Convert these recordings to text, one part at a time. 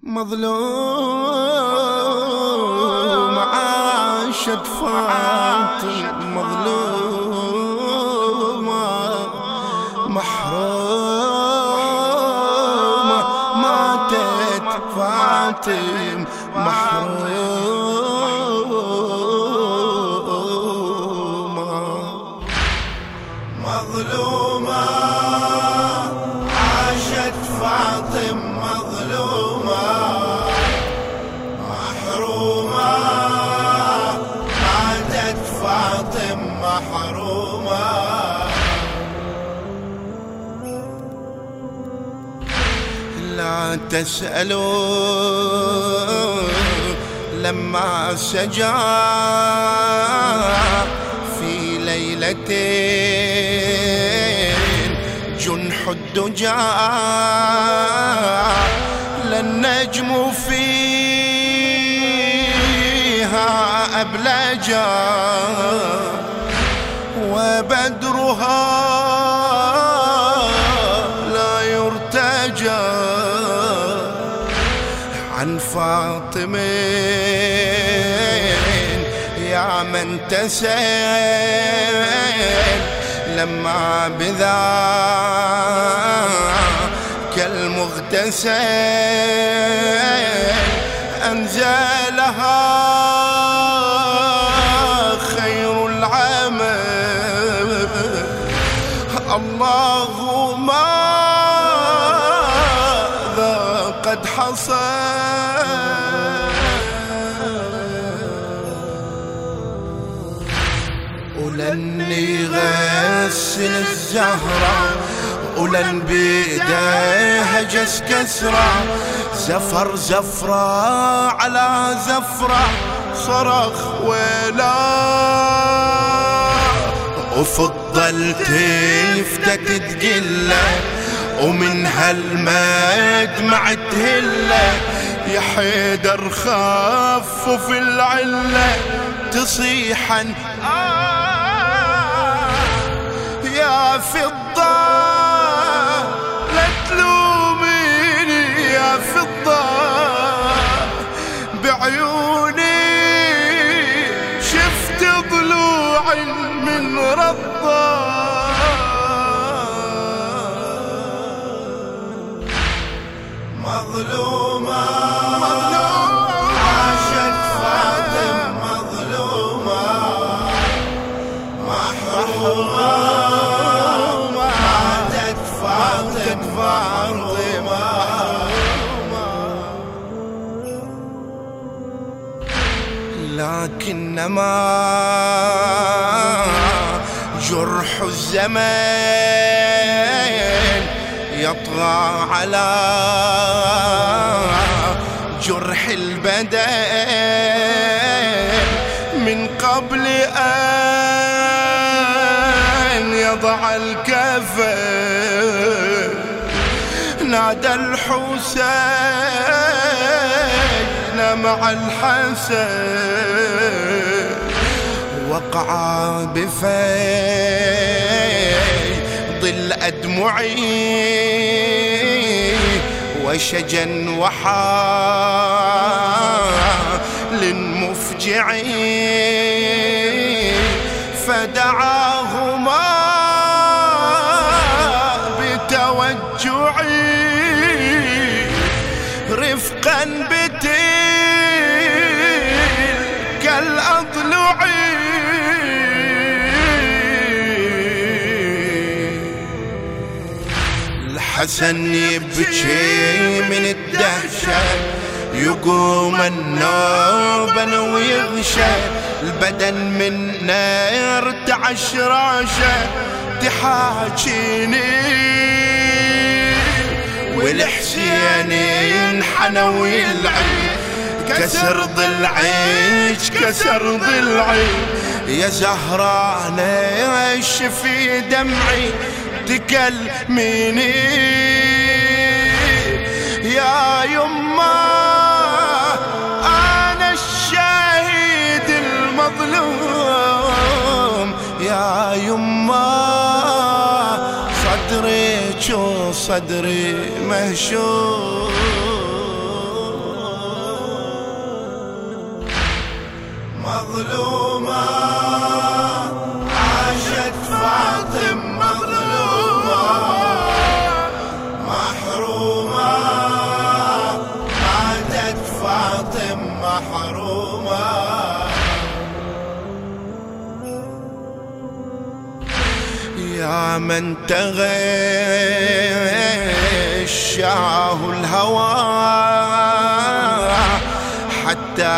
مظلوم عاشت فاطم مظلومة محرومة ماتت فاطم محرومة مظلومة عاشت فاطم مظلومة محرومة ماتت فاطم محرومة لا تسألوا لما سجى في ليلتين جنح الدجى للنجم فيها أبلجا وبدرها لا يرتجى عن فاطمين يا من تسأل لما بذاك المغتسل أنزلها خير العمل اللهم ماذا قد حصل ولني غسل الزهرة ولن بيديها جس كسرة زفر زفرة على زفرة صرخ ولا وفضلت تفتت تقله ومن هالمدمع تهله يا حيدر خفف العله تصيحا يا فضة لا تلوميني يا فضة بعيوني شفت ضلوع من رضة مظلومة عاشت فاطم مظلومة محرومة ماتت فاطمة لكنما جرح الزمان يطغى على جرح البدن من قبل أن يضع الكفن نادى الحسين مع الحسن وقع بفيض الأدمعي وشجا وحال مفجعي فدعاهما بتوجعي رفقا بتلك الأضلع الحسن يبكي من الدهشة يقوم النوبا ويغشى البدن من نار تعشراشه تحاكيني والحسين ينحنى ويلعب كسر ضلعيك كسر ضلعي يا زهرانة شفي دمعي تكلميني يا يما أنا الشهيد المظلوم يا يما صدري شو صدري مهشوم مظلومة عاشت فاطم مظلومة محرومة ماتت فاطم محرومة يا من تغشاه الهوى حتى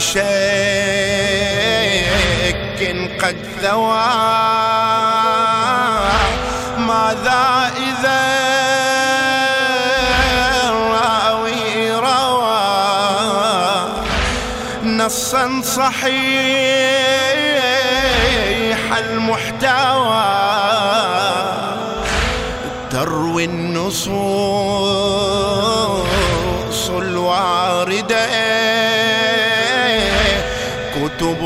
بشك قد ثوى ماذا إذا الراوي روى نصا صحيح المحتوى تروي النصوص الواردة كتب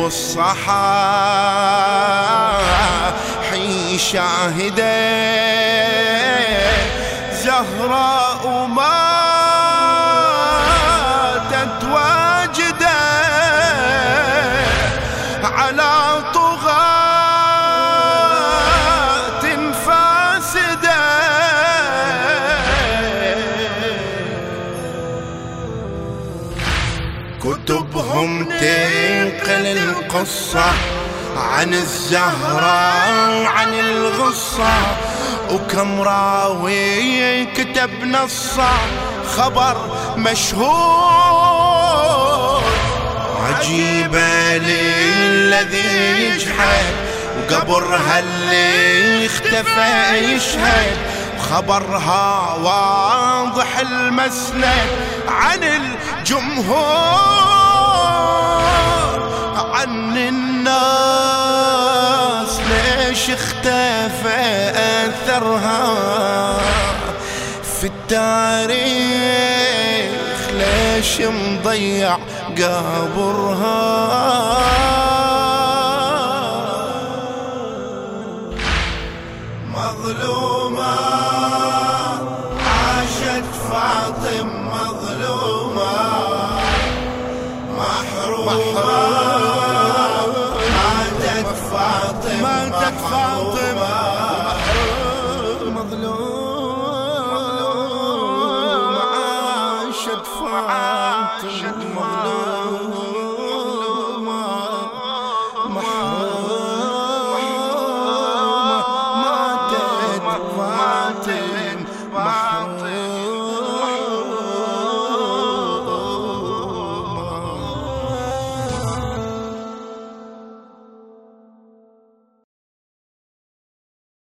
الصحاحي شاهدة زهراء ماتت واجدة على طغاة فاسدة كتبهم تنقل القصة عن الزهراء عن الغصة وكم راوي كتب نصه خبر مشهور عجيبة للذي يجحد وقبرها اللي اختفى يشهد خبرها واضح المسند عن الجمهور عن الناس ليش اختفى أثرها في التاريخ ليش مضيع قبرها مظلومة عاشت فاطم مظلومة محرومة ماتت فاطم محرومة مظلومة عاشت فاطم مظلومة